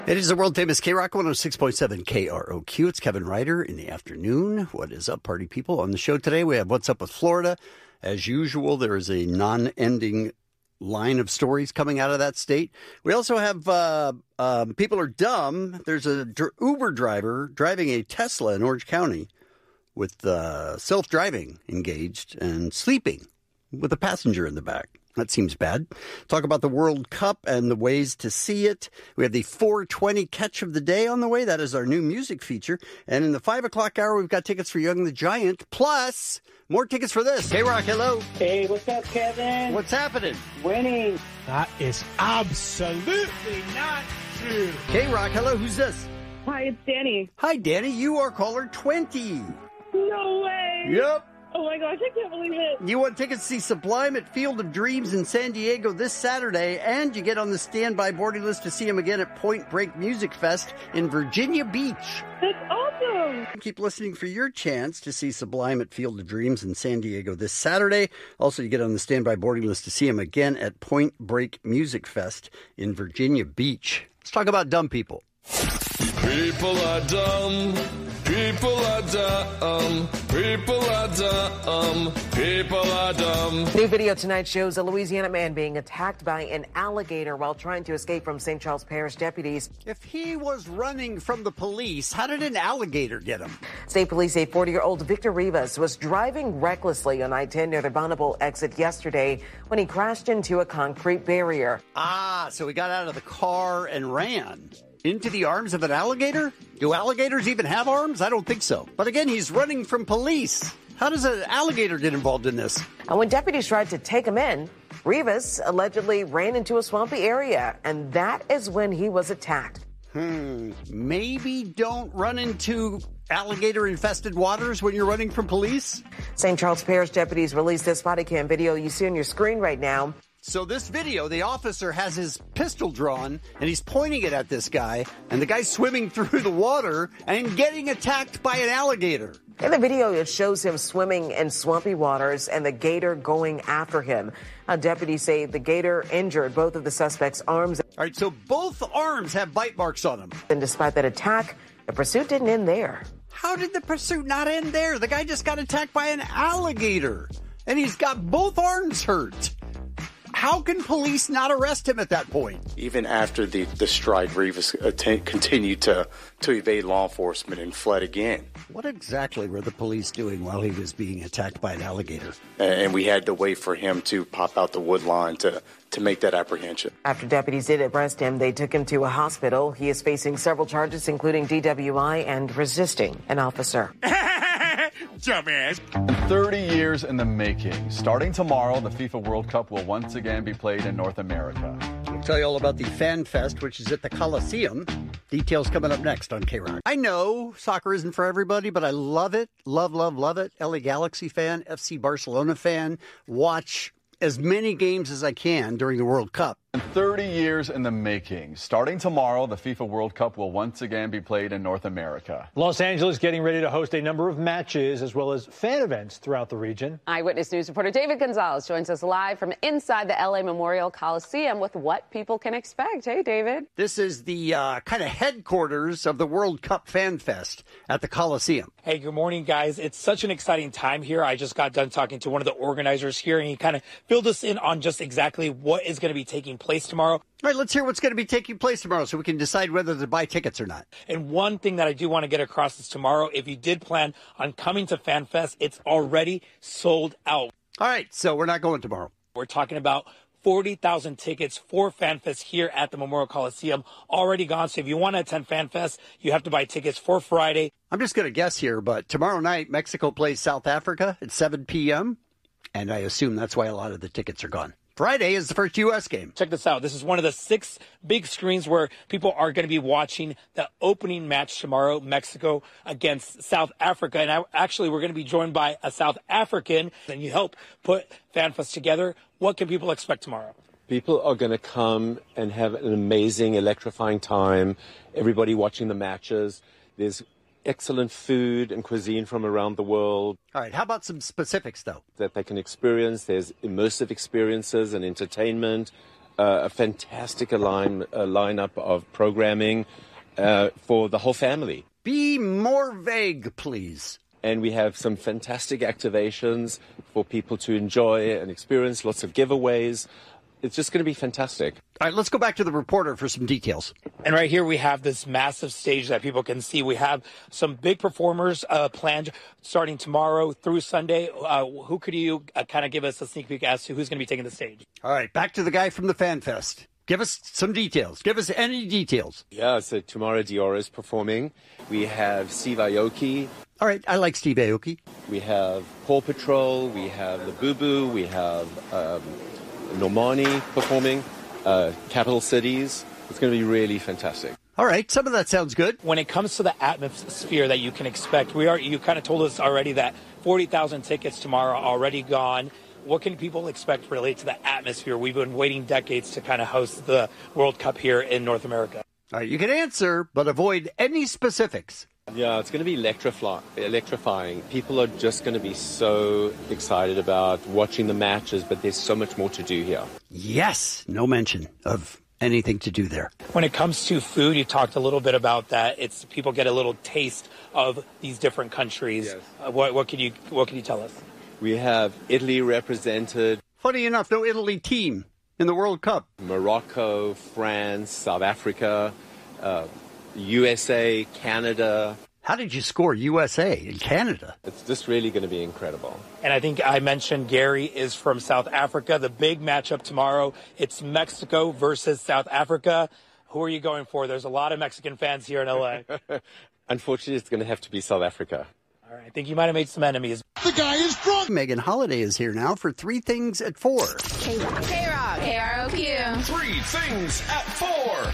It is the world-famous K-Rock 106.7 KROQ. It's Kevin Ryder in the afternoon. What is up, party people? On the show today, we have What's Up with Florida. As usual, there is a non-ending line of stories coming out of that state. We also have People Are Dumb. There's a Uber driver driving a Tesla in Orange County with self-driving engaged and sleeping with a passenger in the back. That seems bad. Talk about the World Cup and the ways to see it. We have the 420 catch of the day on the way. That is our new music feature. And in the 5 o'clock hour, we've got tickets for Young the Giant, plus more tickets for this. K-Rock, hello. Hey, what's up, Kevin? What's happening? Winning. That is absolutely not true. K-Rock, hello. Who's this? Hi, it's Danny. Hi, Danny. You are caller 20. No way. Yep. Oh my gosh, I can't believe it. You want tickets to see Sublime at Field of Dreams in San Diego this Saturday, and you get on the standby boarding list to see him again at Point Break Music Fest in Virginia Beach. That's awesome. Keep listening for your chance to see Sublime at Field of Dreams in San Diego this Saturday. Also, you get on the standby boarding list to see him again at Point Break Music Fest in Virginia Beach. Let's talk about dumb people. People are dumb. People are dumb. People are dumb. People are dumb. New video tonight shows a Louisiana man being attacked by an alligator while trying to escape from St. Charles Parish deputies. If he was running from the police, how did an alligator get him? State police say 40-year-old Victor Rivas was driving recklessly on I-10 near the Bonneville exit yesterday when he crashed into a concrete barrier. So he got out of the car and ran. Into the arms of an alligator? Do alligators even have arms? I don't think so. But again, he's running from police. How does an alligator get involved in this? And when deputies tried to take him in, Rivas allegedly ran into a swampy area, and that is when he was attacked. Maybe don't run into alligator-infested waters when you're running from police? St. Charles Parish deputies released this body cam video you see on your screen right now. So this video, the officer has his pistol drawn, and he's pointing it at this guy, and the guy's swimming through the water and getting attacked by an alligator. In the video, it shows him swimming in swampy waters and the gator going after him. Deputies say the gator injured both of the suspect's arms. All right, so both arms have bite marks on them. And despite that attack, the pursuit didn't end there. How did the pursuit not end there? The guy just got attacked by an alligator, and he's got both arms hurt. How can police not arrest him at that point? Even after the strike, Rivas continued to evade law enforcement and fled again. What exactly were the police doing while he was being attacked by an alligator? And we had to wait for him to pop out the wood line to make that apprehension. After deputies did arrest him, they took him to a hospital. He is facing several charges, including DWI and resisting an officer. Dumbass. 30 years in the making. Starting tomorrow, the FIFA World Cup will once again be played in North America. We'll tell you all about the Fan Fest, which is at the Coliseum. Details coming up next on K-Rock. I know soccer isn't for everybody, but I love it. Love, love, love it. LA Galaxy fan, FC Barcelona fan. Watch as many games as I can during the World Cup. 30 years in the making. Starting tomorrow, the FIFA World Cup will once again be played in North America. Los Angeles getting ready to host a number of matches as well as fan events throughout the region. Eyewitness News reporter David Gonzalez joins us live from inside the LA Memorial Coliseum with what people can expect. Hey, David. This is the kind of headquarters of the World Cup Fan Fest at the Coliseum. Hey, good morning, guys. It's such an exciting time here. I just got done talking to one of the organizers here, and he kind of filled us in on just exactly what is going to be taking place tomorrow. All right, let's hear what's going to be taking place tomorrow so we can decide whether to buy tickets or not. And one thing that I do want to get across is tomorrow, if you did plan on coming to FanFest, it's already sold out. All right, so we're not going tomorrow. We're talking about 40,000 tickets for FanFest here at the Memorial Coliseum already gone. So if you want to attend FanFest, you have to buy tickets for Friday. I'm just going to guess here, but tomorrow night, Mexico plays South Africa at 7 p.m., and I assume that's why a lot of the tickets are gone. Friday is the first U.S. game. Check this out. This is one of the 6 big screens where people are going to be watching the opening match tomorrow, Mexico against South Africa. And actually, we're going to be joined by a South African, and you help put FanFest together. What can people expect tomorrow? People are going to come and have an amazing, electrifying time. Everybody watching the matches. There's excellent food and cuisine from around the world. All right, how about some specifics, though? That they can experience. There's immersive experiences and entertainment. a fantastic lineup of programming for the whole family. Be more vague, please. And we have some fantastic activations for people to enjoy and experience, lots of giveaways. It's just going to be fantastic. All right, let's go back to the reporter for some details. And right here we have this massive stage that people can see. We have some big performers planned starting tomorrow through Sunday. Who could you kind of give us a sneak peek as to who's going to be taking the stage? All right, back to the guy from the Fan Fest. Give us some details. Give us any details. Yeah, so tomorrow Dior is performing. We have Steve Aoki. All right, I like Steve Aoki. We have Paw Patrol. We have the Boo Boo. We have Normani performing, Capital Cities. It's going to be really fantastic. All right, some of that sounds good. When it comes to the atmosphere that you can expect, you kind of told us already that 40,000 tickets tomorrow are already gone. What can people expect related to the atmosphere? We've been waiting decades to kind of host the World Cup here in North America. All right, you can answer, but avoid any specifics. Yeah, it's going to be electrifying. People are just going to be so excited about watching the matches, but there's so much more to do here. Yes, no mention of anything to do there. When it comes to food, you talked a little bit about that. It's people get a little taste of these different countries. Yes. What can you tell us? We have Italy represented. Funny enough, no Italy team in the World Cup. Morocco, France, South Africa, USA, Canada. How did you score USA in Canada? It's just really going to be incredible. And I think I mentioned Gary is from South Africa. The big matchup tomorrow, it's Mexico versus South Africa. Who are you going for? There's a lot of Mexican fans here in L.A. Unfortunately, it's going to have to be South Africa. All right, I think you might have made some enemies. The guy is drunk. Megan Holiday is here now for 3 Things at 4. K-Rock. K-Rock. KROQ. 3 Things at 4.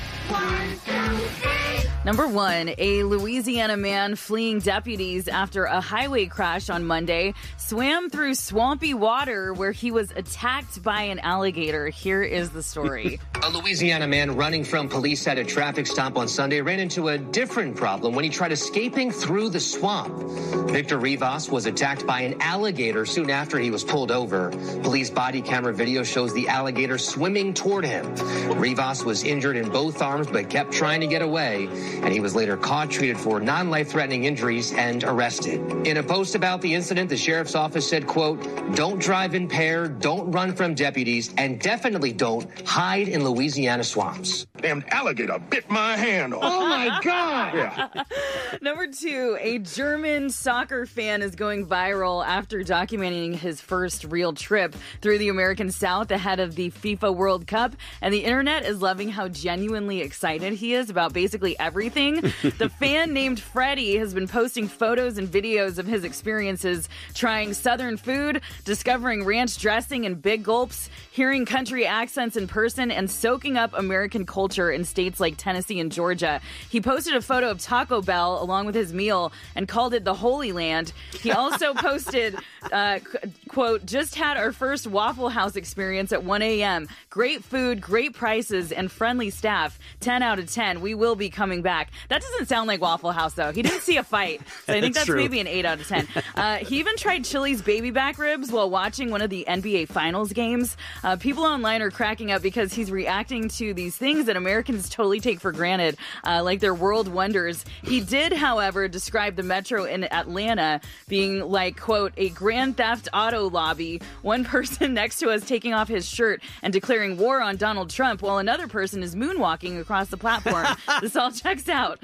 1, 2, 3. Number 1, a Louisiana man fleeing deputies after a highway crash on Monday swam through swampy water where he was attacked by an alligator. Here is the story. A Louisiana man running from police at a traffic stop on Sunday ran into a different problem when he tried escaping through the swamp. Victor Rivas was attacked by an alligator soon after he was pulled over. Police body camera video shows the alligator swimming toward him. Rivas was injured in both arms but kept trying to get away, and he was later caught, treated for non-life-threatening injuries, and arrested. In a post about the incident, the sheriff's office said, quote, "Don't drive impaired, don't run from deputies, and definitely don't hide in Louisiana swamps." Damn alligator bit my hand off. Oh, my God. Yeah. Number 2, a German soccer fan is going viral after documenting his first real trip through the American South ahead of the FIFA World Cup, and the internet is loving how genuinely excited he is about basically everything. The fan named Freddie has been posting photos and videos of his experiences trying Southern food, discovering ranch dressing in big gulps, hearing country accents in person, and soaking up American culture in states like Tennessee and Georgia. He posted a photo of Taco Bell along with his meal and called it the Holy Land. He also posted, quote, "Just had our first Waffle House experience at 1 a.m. Great food, great prices, and friendly staff. 10 out of 10. We will be coming back." That doesn't sound like Waffle House, though. He didn't see a fight, so I think that's true. maybe an 8 out of 10. He even tried Chili's baby back ribs while watching one of the NBA Finals games. People online are cracking up because he's reacting to these things that Americans totally take for granted, like they're world wonders. He did, however, describe the metro in Atlanta being like, quote, "a Grand Theft Auto lobby. One person next to us taking off his shirt and declaring war on Donald Trump while another person is moonwalking across the platform." This all checks out.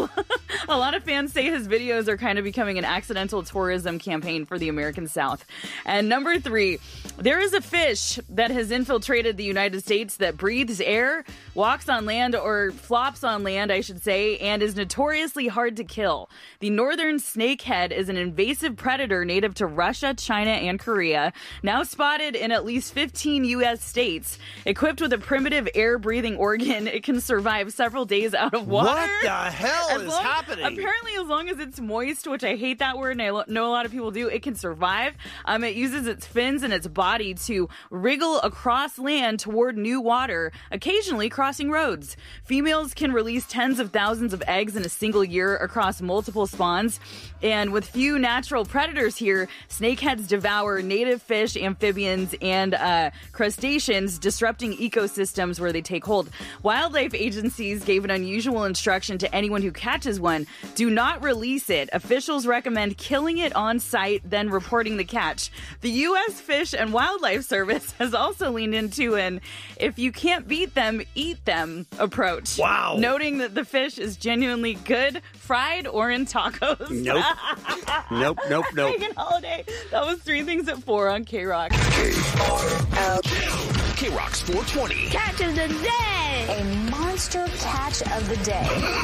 A lot of fans say his videos are kind of becoming an accidental tourism campaign for the American South. And number 3, there is a fish that has infiltrated the United States that breathes air, walks on land, or flops on land, I should say, and is notoriously hard to kill. The northern snakehead is an invasive predator native to Russia, China, and Korea, now spotted in at least 15 U.S. states. Equipped with a primitive air-breathing organ, it can survive several days out of water. What the hell is happening? Apparently, as long as it's moist, which I hate that word, and I know a lot of people do, it can survive. It uses its fins and its body to wriggle across land toward new water, occasionally crossing roads. Females can release tens of thousands of eggs in a single year across multiple spawns. And with few natural predators here, snakeheads devour devour native fish, amphibians, and crustaceans, disrupting ecosystems where they take hold. Wildlife agencies gave an unusual instruction to anyone who catches one: do not release it. Officials recommend killing it on site, then reporting the catch. The U.S. Fish and Wildlife Service has also leaned into an "if you can't beat them, eat them" approach. Wow. Noting that the fish is genuinely good, fried, or in tacos. Nope. Nope. Megan Holiday. That was 3 Things at 4 on K-Rock. K-Rock's 420. Catch of the day. A monster catch of the day.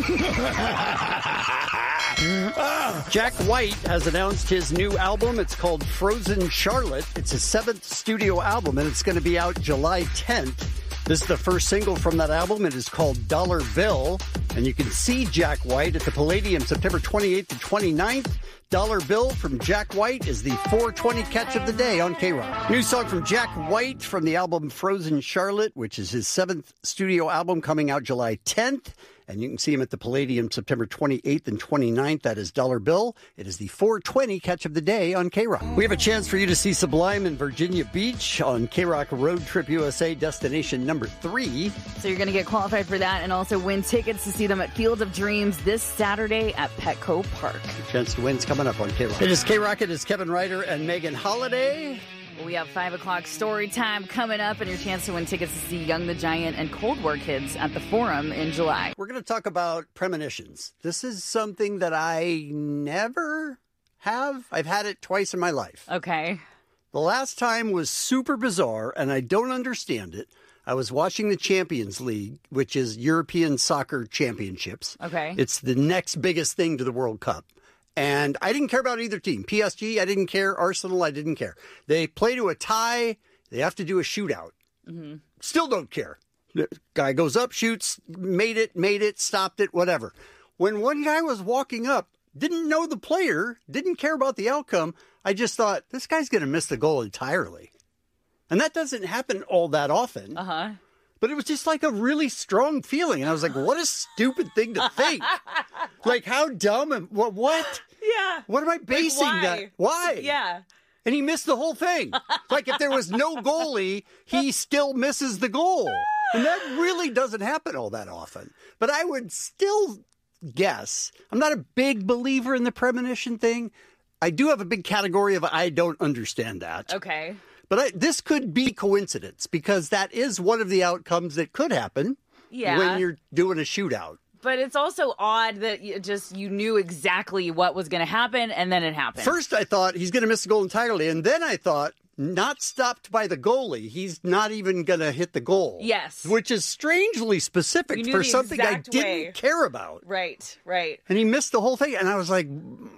Jack White has announced his new album. It's called Frozen Charlotte. It's his 7th studio album, and it's going to be out July 10th. This is the first single from that album. It is called Dollar Bill, and you can see Jack White at the Palladium September 28th to 29th. Dollar Bill from Jack White is the 420 catch of the day on K-Rock. New song from Jack White from the album Frozen Charlotte, which is his 7th studio album, coming out July 10th. And you can see him at the Palladium September 28th and 29th. That is Dollar Bill. It is the 420 catch of the day on K-Rock. We have a chance for you to see Sublime in Virginia Beach on K-Rock Road Trip USA destination number 3. So you're going to get qualified for that and also win tickets to see them at Field of Dreams this Saturday at Petco Park. Chance to win's coming up on K-Rock. It is K-Rock. It is Kevin Ryder and Megan Holiday. We have 5 o'clock story time coming up and your chance to win tickets to see Young the Giant and Cold War Kids at the Forum in July. We're going to talk about premonitions. This is something that I never have. I've had it twice in my life. Okay. The last time was super bizarre, and I don't understand it. I was watching the Champions League, which is European Soccer Championships. Okay. It's the next biggest thing to the World Cup. And I didn't care about either team. PSG, I didn't care. Arsenal, I didn't care. They play to a tie. They have to do a shootout. Mm-hmm. Still don't care. The guy goes up, shoots, made it, stopped it, whatever. When one guy was walking up, didn't know the player, didn't care about the outcome, I just thought, this guy's going to miss the goal entirely. And that doesn't happen all that often. Uh-huh. But it was just like a really strong feeling. And I was like, what a stupid thing to think. Like, how dumb and what? Yeah. What am I basing that? Why? Yeah. And he missed the whole thing. Like, if there was no goalie, he still misses the goal. And that really doesn't happen all that often. But I would still guess, I'm not a big believer in the premonition thing. I do have a big category of I don't understand that. Okay. But this could be coincidence because that is one of the outcomes that could happen when you're doing a shootout. But it's also odd that you knew exactly what was going to happen, and then it happened. First, I thought he's going to miss the goal entirely, and then I thought, not stopped by the goalie. He's not even going to hit the goal. Yes. Which is strangely specific for something I didn't care about. Right. And he missed the whole thing, and I was like...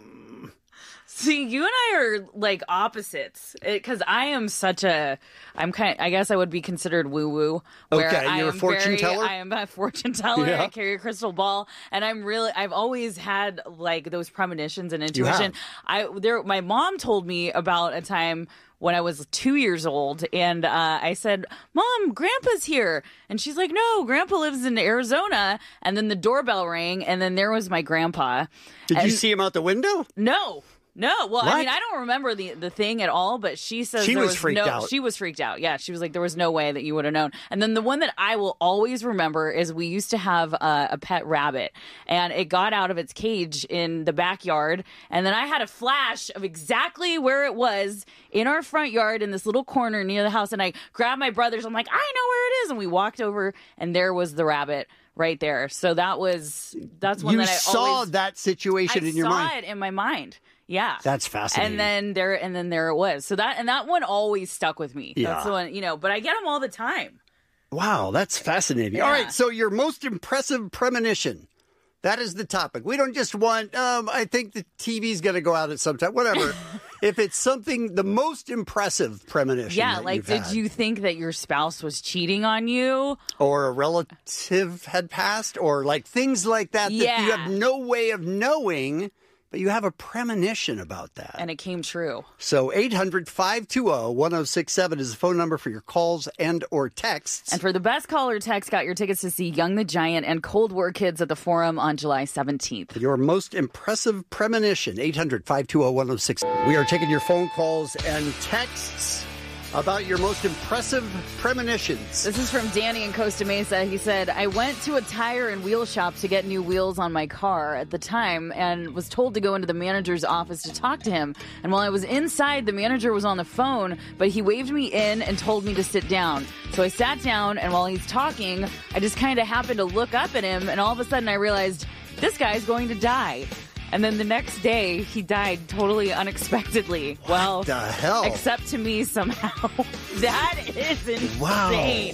See, you and I are like opposites because I am I guess I would be considered woo-woo. Okay, you're a fortune teller? I am a fortune teller. Yeah. I carry a crystal ball. And I've always had like those premonitions and intuition. My mom told me about a time when I was 2 years old, and I said, Mom, Grandpa's here. And she's like, no, Grandpa lives in Arizona. And then the doorbell rang, and then there was my grandpa. Did you see him out the window? No. Well, what? I mean, I don't remember the thing at all, but she says she was freaked out. She was freaked out. Yeah, she was like, there was no way that you would have known. And then the one that I will always remember is we used to have a pet rabbit, and it got out of its cage in the backyard, and then I had a flash of exactly where it was in our front yard in this little corner near the house, and I grabbed my brothers. I'm like, I know where it is, and we walked over, and there was the rabbit right there. So that's one that I saw that situation in your mind. I saw it in my mind. Yeah. That's fascinating. And then there it was. So that one always stuck with me. Yeah. That's the one, but I get them all the time. Wow, that's fascinating. Yeah. All right, so your most impressive premonition. That is the topic. We don't just want, I think the TV's going to go out at some time, whatever. If it's something, the most impressive premonition. Yeah, like, did you think that your spouse was cheating on you? Or a relative had passed? Or like things like that that you have no way of knowing but you have a premonition about that. And it came true. So 800-520-1067 is the phone number for your calls and or texts. And for the best call or text, got your tickets to see Young the Giant and Cold War Kids at the Forum on July 17th. Your most impressive premonition, 800-520-1067. We are taking your phone calls and texts about your most impressive premonitions. This is from Danny in Costa Mesa. He said, I went to a tire and wheel shop to get new wheels on my car at the time and was told to go into the manager's office to talk to him. And while I was inside, the manager was on the phone, but he waved me in and told me to sit down. So I sat down, and while he's talking, I just kind of happened to look up at him, and all of a sudden I realized, this guy's going to die. And then the next day, he died totally unexpectedly. Well, the hell? Except to me somehow. That is insane. Wow.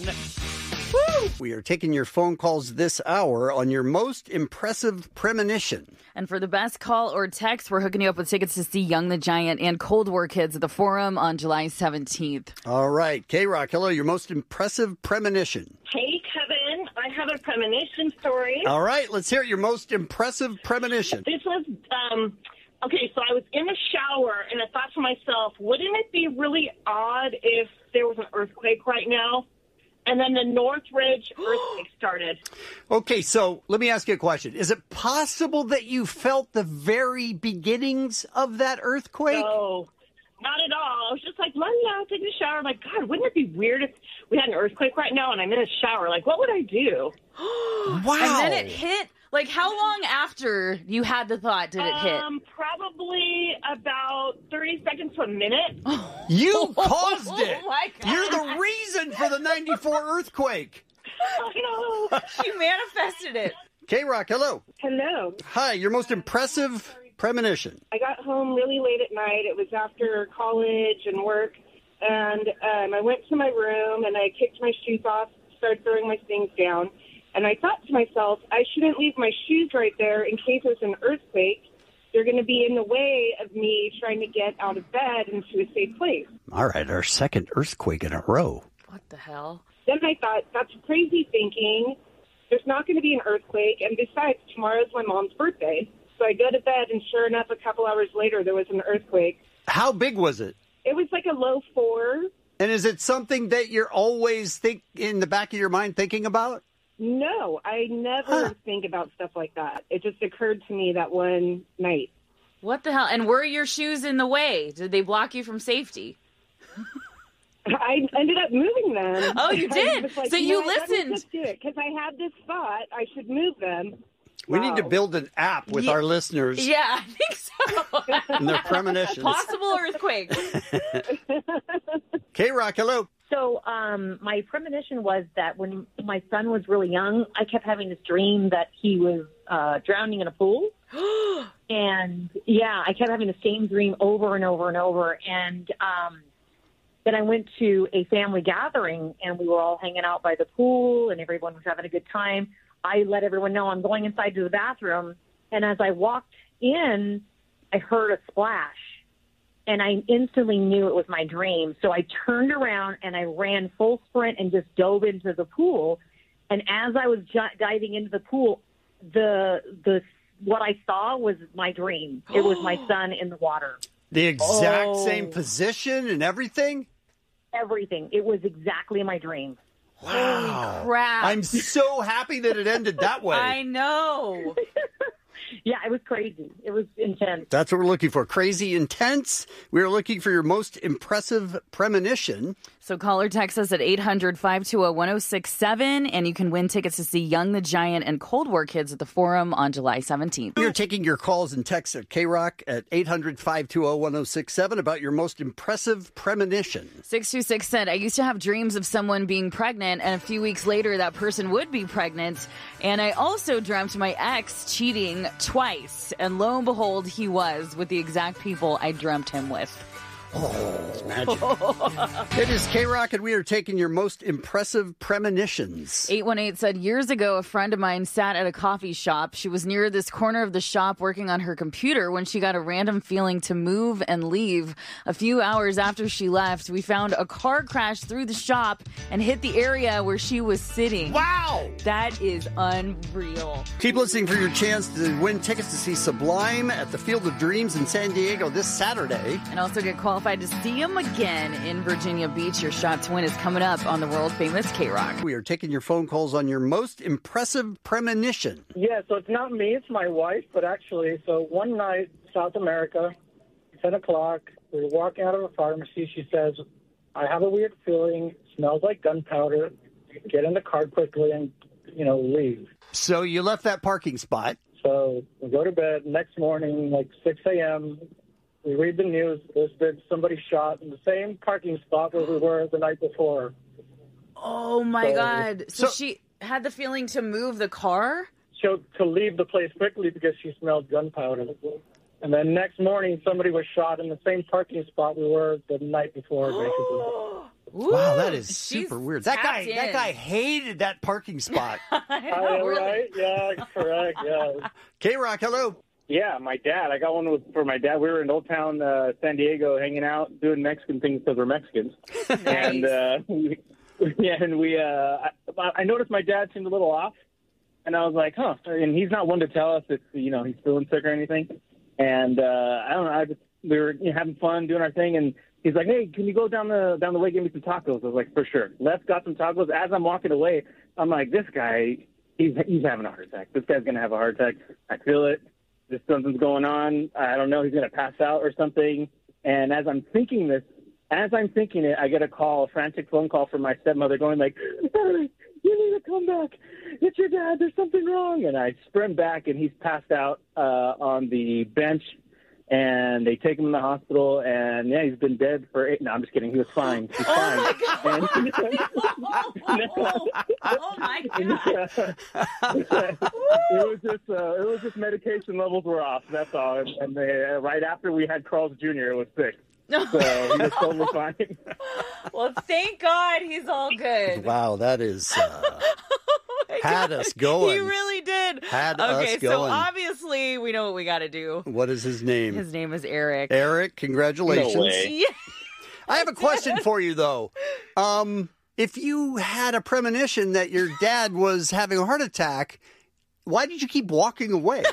Woo! We are taking your phone calls this hour on your most impressive premonition. And for the best call or text, we're hooking you up with tickets to see Young the Giant and Cold War Kids at the Forum on July 17th. All right. K-Rock, hello, your most impressive premonition. Hey, Kevin. I have a premonition story. All right. Let's hear your most impressive premonition. This was, okay, so I was in the shower, and I thought to myself, wouldn't it be really odd if there was an earthquake right now? And then the Northridge earthquake started. Okay, so let me ask you a question. Is it possible that you felt the very beginnings of that earthquake? No, not at all. I was just like, taking a shower. I'm like, God, wouldn't it be weird if we had an earthquake right now and I'm in a shower? Like, what would I do? Wow. And then it hit. Like, how long after you had the thought did it hit? Probably about 30 seconds to a minute. You caused it. Oh, my God. You're the reason for the 94 earthquake. I know. You manifested it. K-Rock, hello. Hello. Hi, your most impressive premonition. I got home really late at night. It was after college and work. And I went to my room and I kicked my shoes off, started throwing my things down. And I thought to myself, I shouldn't leave my shoes right there in case there's an earthquake. They're going to be in the way of me trying to get out of bed into a safe place. All right, our second earthquake in a row. What the hell? Then I thought, that's crazy thinking. There's not going to be an earthquake. And besides, tomorrow's my mom's birthday. So I go to bed, and sure enough, a couple hours later, there was an earthquake. How big was it? It was like a low 4. And is it something that you're always in the back of your mind thinking about? No, I never think about stuff like that. It just occurred to me that one night. What the hell? And were your shoes in the way? Did they block you from safety? I ended up moving them. Oh, you did? Like, so you listened? listened. Just do it, because I had this thought I should move them. We need to build an app with our listeners. Yeah, I think so. And their premonitions. Possible earthquake. K-Rock, hello. So my premonition was that when my son was really young, I kept having this dream that he was drowning in a pool. And, yeah, I kept having the same dream over and over and over. And then I went to a family gathering, and we were all hanging out by the pool, and everyone was having a good time. I let everyone know I'm going inside to the bathroom. And as I walked in, I heard a splash. And I instantly knew it was my dream. So I turned around and I ran full sprint and just dove into the pool. And as I was diving into the pool, what I saw was my dream. It was my son in the water. The exact same position and everything? Everything. It was exactly my dream. Wow. Holy crap. I'm so happy that it ended that way. I know. Yeah, it was crazy. It was intense. That's what we're looking for. Crazy intense. We're looking for your most impressive premonition. So call or text us at 800-520-1067, and you can win tickets to see Young the Giant and Cold War Kids at the Forum on July 17th. We're taking your calls and texts at K-Rock at 800-520-1067 about your most impressive premonition. 626 said, I used to have dreams of someone being pregnant, and a few weeks later that person would be pregnant. And I also dreamt my ex cheating twice. And lo and behold, he was with the exact people I dreamt him with. Oh, it's magic. It is K-Rock, and we are taking your most impressive premonitions. 818 said, years ago, a friend of mine sat at a coffee shop. She was near this corner of the shop working on her computer when she got a random feeling to move and leave. A few hours after she left, we found a car crash through the shop and hit the area where she was sitting. Wow! That is unreal. Keep listening for your chance to win tickets to see Sublime at the Field of Dreams in San Diego this Saturday. And also get qualified to see him again in Virginia Beach. Your shot to win is coming up on the world-famous K-Rock. We are taking your phone calls on your most impressive premonition. Yeah, so it's not me, it's my wife, but actually, so one night, South America, 10 o'clock, we were walking out of a pharmacy. She says, I have a weird feeling, smells like gunpowder. Get in the car quickly and, leave. So you left that parking spot. So we go to bed. Next morning, like 6 a.m., we read the news. There's been somebody shot in the same parking spot where we were the night before. Oh, my God. So she had the feeling to move the car? To leave the place quickly because she smelled gunpowder. And then next morning, somebody was shot in the same parking spot we were the night before, basically. Wow, that is super weird. That guy hated that parking spot. Right? Yeah, correct. Yeah. K-Rock, hello. Yeah, my dad. I got one for my dad. We were in Old Town San Diego hanging out, doing Mexican things because we're Mexicans. And I noticed my dad seemed a little off. And I was like, huh. And he's not one to tell us if, he's feeling sick or anything. And I don't know. We were having fun, doing our thing. And he's like, hey, can you go down the way, give me some tacos? I was like, for sure. Left, got some tacos. As I'm walking away, I'm like, this guy, he's having a heart attack. This guy's going to have a heart attack. I feel it. Something's going on. I don't know. He's going to pass out or something. And as I'm thinking it, I get a frantic phone call from my stepmother going like, Harry, you need to come back. It's your dad. There's something wrong. And I sprint back, and he's passed out on the bench. And they take him to the hospital, and he's been dead for 8. No, I'm just kidding. He was fine. He's fine. Oh my God! It was just medication levels were off. That's all. And right after we had Carl's Jr., it was sick. So he was totally fine. Well, thank God he's all good. Wow, that is. Had us going. He really did. Had us going. Okay, so obviously we know what we got to do. What is his name? His name is Eric. Eric, congratulations. No way. Yeah. I have a question for you, though. If you had a premonition that your dad was having a heart attack, why did you keep walking away?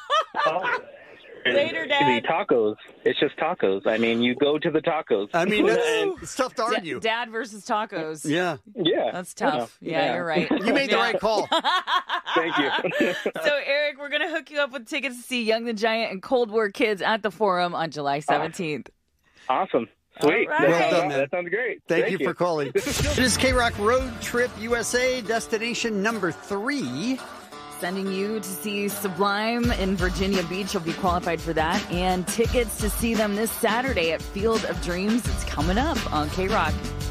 Later, Dad. The tacos. It's just tacos. I mean, you go to the tacos. I mean, it's tough to argue. Dad versus tacos. Yeah. That's tough. Yeah, you're right. You made the right call. Thank you. So, Eric, we're going to hook you up with tickets to see Young the Giant and Cold War Kids at the Forum on July 17th. Awesome. Sweet. All right. Well done, man. That sounds great. Thank you for calling. It is K-Rock Road Trip USA, destination number 3. Sending you to see Sublime in Virginia Beach. You'll be qualified for that. And tickets to see them this Saturday at Field of Dreams. It's coming up on K-Rock.